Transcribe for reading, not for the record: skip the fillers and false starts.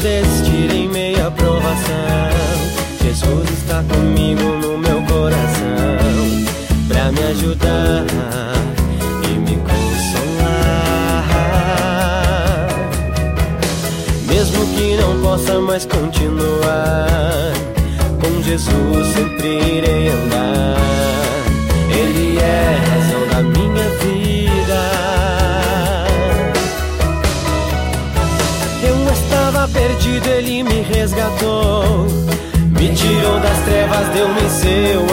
desistir em meia provação. Jesus está comigo no meu coração, pra me ajudar e me consolar. Mesmo que não possa mais continuar, com Jesus sempre irei andar. Ele é a razão da minha vida. Eu estava perdido, Ele me resgatou, me tirou das trevas, deu-me seu